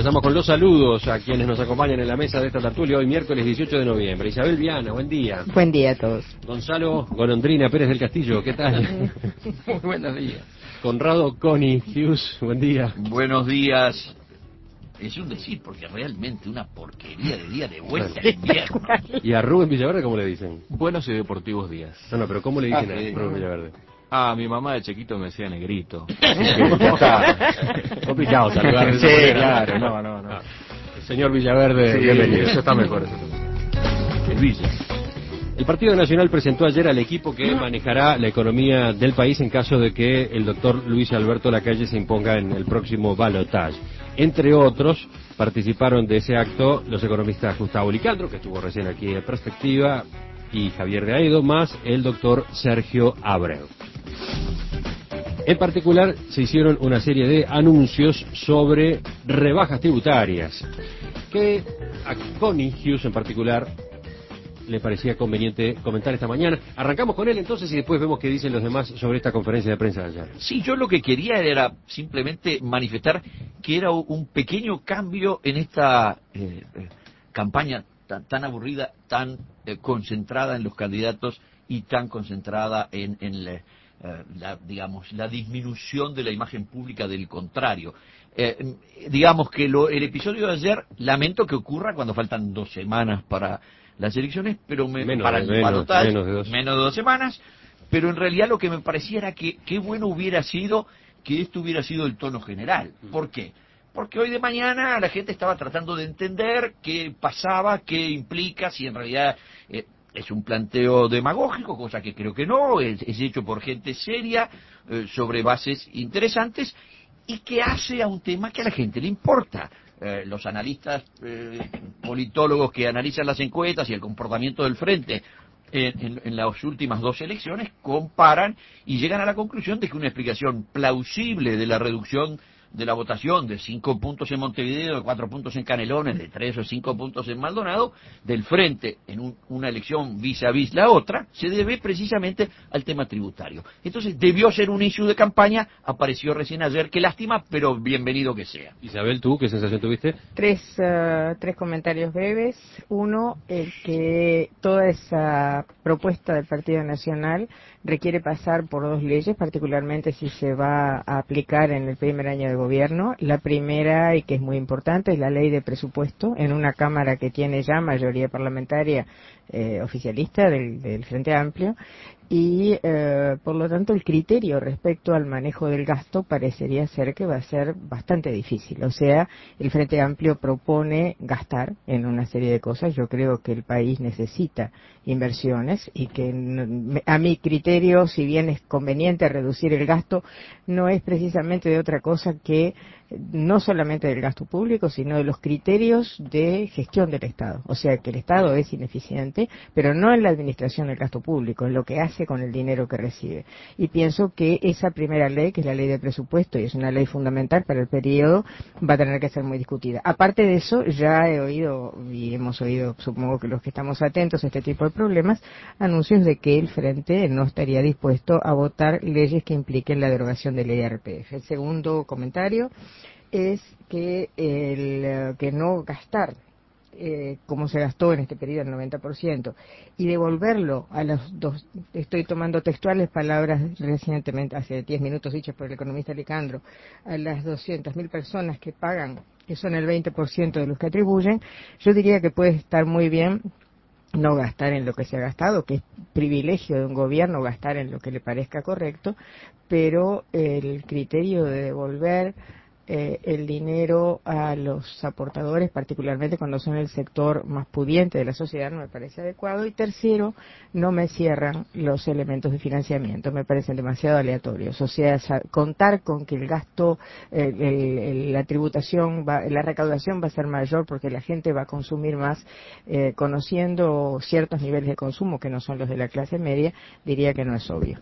Empezamos con los saludos a quienes nos acompañan en la mesa de esta tertulia hoy miércoles 18 de noviembre. Isabel Viana, buen día. Buen día a todos. Gonzalo Golondrina Pérez del Castillo, ¿qué tal? Muy buenos días. Conrado Connie Hughes, buen día. Buenos días. Es un decir, porque realmente una porquería de día de vuelta al invierno. ¿Y a Rubén Villaverde cómo le dicen? Buenos y deportivos días. No, pero ¿cómo le dicen a sí. Rubén Villaverde? Ah, mi mamá de chiquito me decía negrito. Complicado saludar. Sí, claro, no. Señor Villaverde, Sí, bienvenido. eso está mejor. El Villa. El Partido Nacional presentó ayer al equipo que manejará la economía del país en caso de que el doctor Luis Alberto Lacalle se imponga en el próximo balotaje. Entre otros, participaron de ese acto los economistas Gustavo Licandro, que estuvo recién aquí en Perspectiva, y Javier de Aedo, más el doctor Sergio Abreu. En particular, se hicieron una serie de anuncios sobre rebajas tributarias, que a Connie Hughes en particular le parecía conveniente comentar esta mañana. Arrancamos con él entonces y después vemos qué dicen los demás sobre esta conferencia de prensa de ayer. Sí, yo lo que quería era simplemente manifestar que era un pequeño cambio en esta campaña tan aburrida, tan concentrada en los candidatos y tan concentrada en la disminución de la imagen pública del contrario. Digamos que el episodio de ayer, lamento que ocurra cuando faltan 2 semanas para las elecciones, pero para el balotaje, menos de 2 semanas, pero en realidad lo que me parecía era que qué bueno hubiera sido que esto hubiera sido el tono general. ¿Por qué? Porque hoy de mañana la gente estaba tratando de entender qué pasaba, qué implica, si en realidad es un planteo demagógico, cosa que creo que no, es hecho por gente seria, sobre bases interesantes, y que hace a un tema que a la gente le importa. Los analistas politólogos que analizan las encuestas y el comportamiento del frente en las últimas 2 elecciones comparan y llegan a la conclusión de que una explicación plausible de la reducción de la votación de 5 puntos en Montevideo, de 4 puntos en Canelones, de 3 o 5 puntos en Maldonado, del frente en una elección vis a vis la otra, se debe precisamente al tema tributario. Entonces debió ser un issue de campaña, apareció recién ayer, qué lástima, pero bienvenido que sea. Isabel, ¿tú qué sensación tuviste? Tres comentarios breves. Uno, el que toda esa propuesta del Partido Nacional requiere pasar por 2 leyes, particularmente si se va a aplicar en el primer año de gobierno. La primera, y que es muy importante, es la ley de presupuesto, en una Cámara que tiene ya mayoría parlamentaria oficialista del Frente Amplio, y por lo tanto el criterio respecto al manejo del gasto parecería ser que va a ser bastante difícil. O sea, el Frente Amplio propone gastar en una serie de cosas. Yo creo que el país necesita inversiones y que a mi criterio, si bien es conveniente reducir el gasto, no es precisamente de otra cosa que no solamente del gasto público, sino de los criterios de gestión del Estado. O sea, que el Estado es ineficiente, pero no en la administración del gasto público, en lo que hace con el dinero que recibe. Y pienso que esa primera ley, que es la ley de presupuesto, y es una ley fundamental para el periodo, va a tener que ser muy discutida. Aparte de eso, ya he oído, y hemos oído, supongo que los que estamos atentos a este tipo de problemas, anuncios de que el Frente no estaría dispuesto a votar leyes que impliquen la derogación del IRPF. El segundo comentario es que que no gastar como se gastó en este periodo el 90% y devolverlo a los dos, estoy tomando textuales palabras recientemente, hace 10 minutos dichas por el economista Licandro, a las 200.000 personas que pagan, que son el 20% de los que atribuyen. Yo diría que puede estar muy bien no gastar en lo que se ha gastado, que es privilegio de un gobierno gastar en lo que le parezca correcto, pero el criterio de devolver el dinero a los aportadores, particularmente cuando son el sector más pudiente de la sociedad, no me parece adecuado. Y tercero, no me cierran los elementos de financiamiento, me parecen demasiado aleatorios. O sea, contar con que el gasto, la tributación, la recaudación va a ser mayor porque la gente va a consumir más, conociendo ciertos niveles de consumo que no son los de la clase media, diría que no es obvio.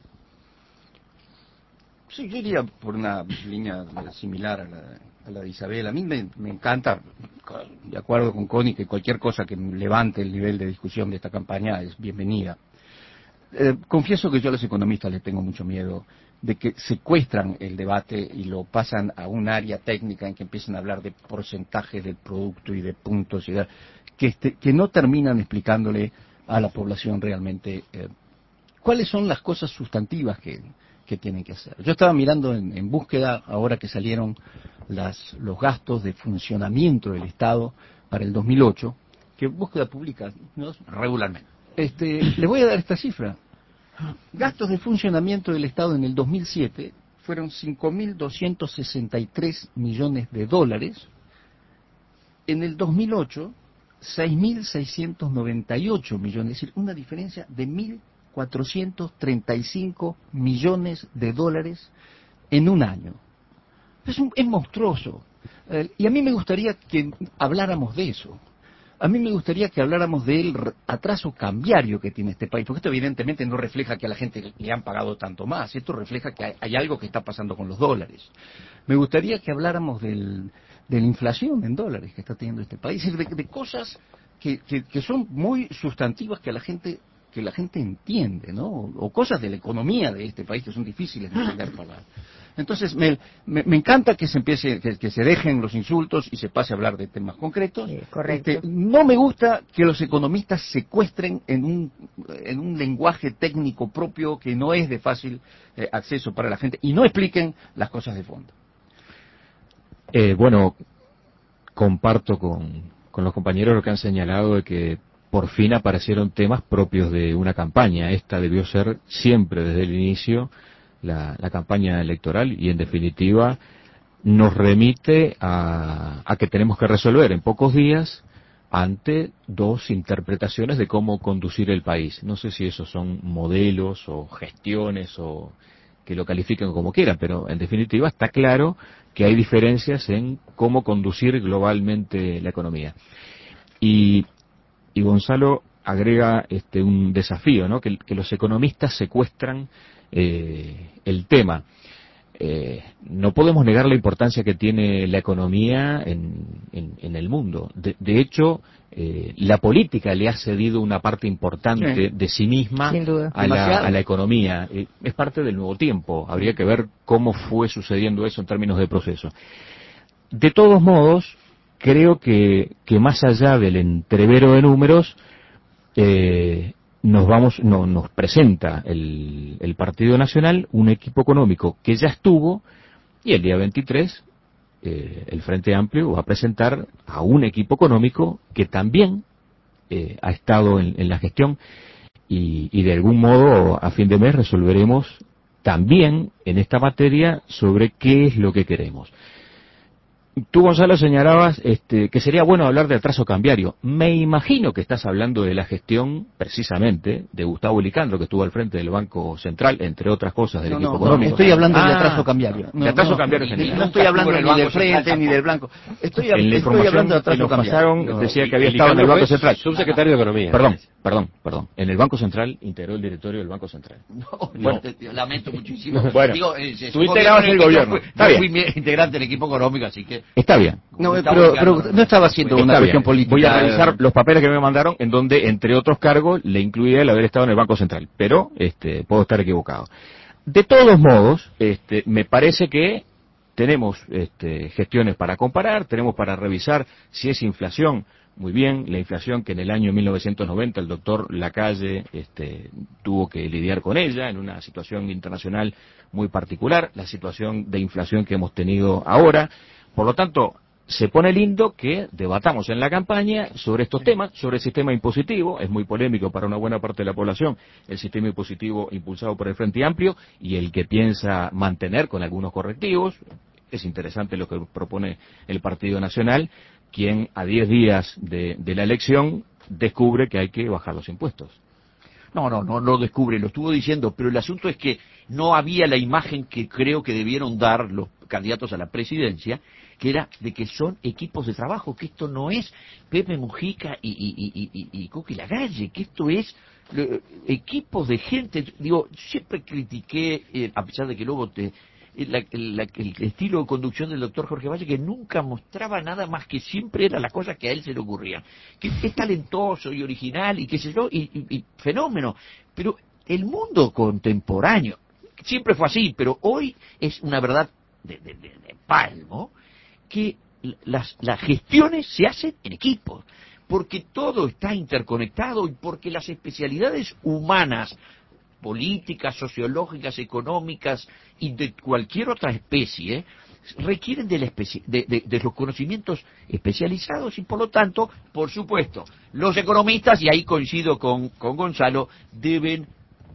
Sí, yo iría por una línea similar a la de Isabel. A mí me encanta, de acuerdo con Connie, que cualquier cosa que levante el nivel de discusión de esta campaña es bienvenida. confieso que yo a los economistas les tengo mucho miedo de que secuestran el debate y lo pasan a un área técnica en que empiezan a hablar de porcentajes del producto y de puntos, que no terminan explicándole a la población realmente cuáles son las cosas sustantivas que tienen que hacer. Yo estaba mirando en búsqueda, ahora que salieron los gastos de funcionamiento del Estado para el 2008, que búsqueda publica, ¿no? Regularmente. Le voy a dar esta cifra. Gastos de funcionamiento del Estado en el 2007 fueron 5.263 millones de dólares. En el 2008, 6.698 millones, es decir, una diferencia de 1.435 millones de dólares en un año. Es monstruoso. Y a mí me gustaría que habláramos de eso. A mí me gustaría que habláramos del atraso cambiario que tiene este país, porque esto evidentemente no refleja que a la gente le han pagado tanto más, esto refleja que hay algo que está pasando con los dólares. Me gustaría que habláramos de la inflación en dólares que está teniendo este país, de cosas que son muy sustantivas que la gente entiende, ¿no? O cosas de la economía de este país que son difíciles de entender para... Entonces, me encanta que se dejen los insultos y se pase a hablar de temas concretos. Correcto. No me gusta que los economistas secuestren en un lenguaje técnico propio que no es de fácil acceso para la gente y no expliquen las cosas de fondo. Bueno, comparto con los compañeros lo que han señalado de que por fin aparecieron temas propios de una campaña. Esta debió ser siempre desde el inicio la campaña electoral y en definitiva nos remite a que tenemos que resolver en pocos días ante dos interpretaciones de cómo conducir el país. No sé si esos son modelos o gestiones o que lo califiquen como quieran, pero en definitiva está claro que hay diferencias en cómo conducir globalmente la economía. Y Gonzalo agrega un desafío, ¿no? Que los economistas secuestran el tema. No podemos negar la importancia que tiene la economía en el mundo. De hecho, la política le ha cedido una parte importante de sí misma a la economía. Es parte del nuevo tiempo. Habría que ver cómo fue sucediendo eso en términos de proceso. De todos modos, creo que más allá del entrevero de números, nos presenta el Partido Nacional un equipo económico que ya estuvo y el día 23 el Frente Amplio va a presentar a un equipo económico que también ha estado en la gestión y de algún modo a fin de mes resolveremos también en esta materia sobre qué es lo que queremos. Tú, Gonzalo, señalabas que sería bueno hablar de atraso cambiario. Me imagino que estás hablando de la gestión, precisamente, de Gustavo Licandro, que estuvo al frente del Banco Central, entre otras cosas, del equipo económico. Estoy hablando de atraso cambiario. De atraso cambiario general. No estoy hablando ni del Frente ni del Blanco. Estoy hablando de atraso cambiario. Decía que había estado en el Banco Central. Subsecretario de Economía. Perdón. En el Banco Central integró el directorio del Banco Central. No, lamento muchísimo. Bueno, tú integrabas el gobierno. Yo fui integrante del equipo económico, así que... Está bien. No, pero no estaba haciendo una cuestión política. Voy a revisar los papeles que me mandaron, en donde, entre otros cargos, le incluía el haber estado en el Banco Central. Pero puedo estar equivocado. De todos modos, me parece que tenemos gestiones para comparar, tenemos para revisar si es inflación. Muy bien, la inflación que en el año 1990 el doctor Lacalle tuvo que lidiar con ella en una situación internacional muy particular, la situación de inflación que hemos tenido ahora. Por lo tanto, se pone lindo que debatamos en la campaña sobre estos temas, sobre el sistema impositivo. Es muy polémico para una buena parte de la población el sistema impositivo impulsado por el Frente Amplio y el que piensa mantener con algunos correctivos. Es interesante lo que propone el Partido Nacional, quien a 10 días de la elección descubre que hay que bajar los impuestos. No lo descubre, lo estuvo diciendo, pero el asunto es que no había la imagen que creo que debieron dar los candidatos a la presidencia, que era de que son equipos de trabajo, que esto no es Pepe Mujica y Coqui Lagalle, que esto es equipos de gente. Digo, siempre critiqué, a pesar de que luego el estilo de conducción del doctor Jorge Valle, que nunca mostraba nada más, que siempre era la cosa que a él se le ocurría, que es talentoso y original y qué sé yo, y fenómeno, pero el mundo contemporáneo, siempre fue así, pero hoy es una verdad de palmo, que las gestiones se hacen en equipos, porque todo está interconectado y porque las especialidades humanas, políticas, sociológicas, económicas y de cualquier otra especie, requieren de los conocimientos especializados y por lo tanto, por supuesto, los economistas, y ahí coincido con Gonzalo, deben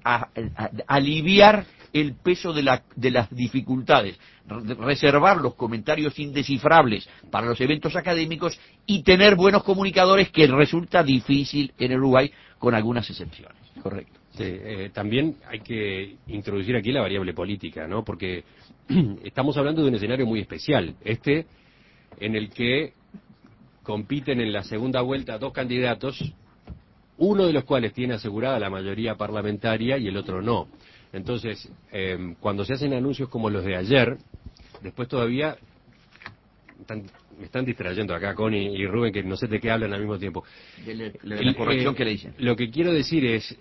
aliviar el peso de las dificultades, reservar los comentarios indescifrables para los eventos académicos y tener buenos comunicadores, que resulta difícil en Uruguay con algunas excepciones. Correcto. Sí, también hay que introducir aquí la variable política, ¿no? Porque estamos hablando de un escenario muy especial, en el que compiten en la segunda vuelta dos candidatos, uno de los cuales tiene asegurada la mayoría parlamentaria y el otro no. Entonces, cuando se hacen anuncios como los de ayer, después todavía me están distrayendo acá, Connie y Rubén, que no sé de qué hablan al mismo tiempo. De la corrección que le dicen. Lo que quiero decir es,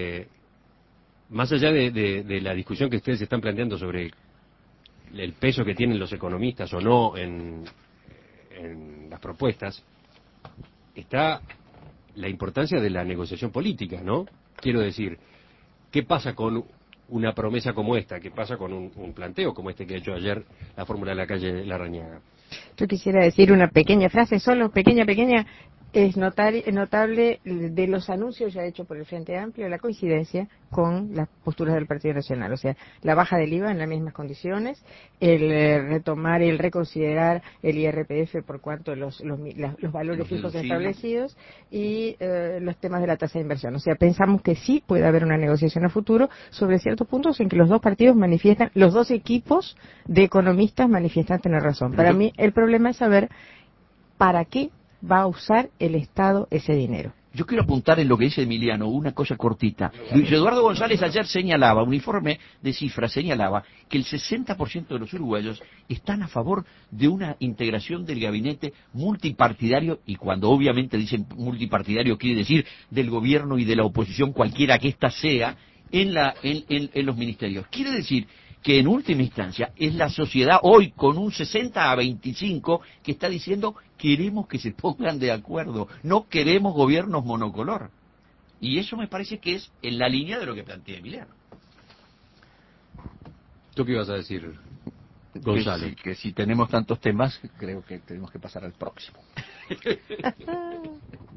más allá de la discusión que ustedes están planteando sobre el peso que tienen los economistas o no en las propuestas, está la importancia de la negociación política, ¿no? Quiero decir, ¿qué pasa con una promesa como esta? ¿Qué pasa con un planteo como este que ha hecho ayer la fórmula de la calle Larrañaga? Yo quisiera decir una pequeña frase, solo pequeña, es notable de los anuncios ya hechos por el Frente Amplio la coincidencia con las posturas del Partido Nacional, o sea, la baja del IVA en las mismas condiciones, el retomar y el reconsiderar el IRPF por cuanto los valores fijos establecidos y los temas de la tasa de inversión. O sea, pensamos que sí puede haber una negociación a futuro sobre ciertos puntos en que los dos partidos manifiestan, los dos equipos de economistas manifiestan tener razón. Para mí el problema es saber para qué va a usar el Estado ese dinero. Yo quiero apuntar en lo que dice Emiliano, una cosa cortita. Luis Eduardo González ayer señalaba, un informe de cifras señalaba, que el 60% de los uruguayos están a favor de una integración del gabinete multipartidario, y cuando obviamente dicen multipartidario quiere decir del gobierno y de la oposición, cualquiera que ésta sea, en los ministerios. Quiere decir que en última instancia es la sociedad hoy con un 60-25 que está diciendo queremos que se pongan de acuerdo, no queremos gobiernos monocolor. Y eso me parece que es en la línea de lo que plantea Emiliano. ¿Tú qué ibas a decir, Gonzalo? Que si tenemos tantos temas, creo que tenemos que pasar al próximo.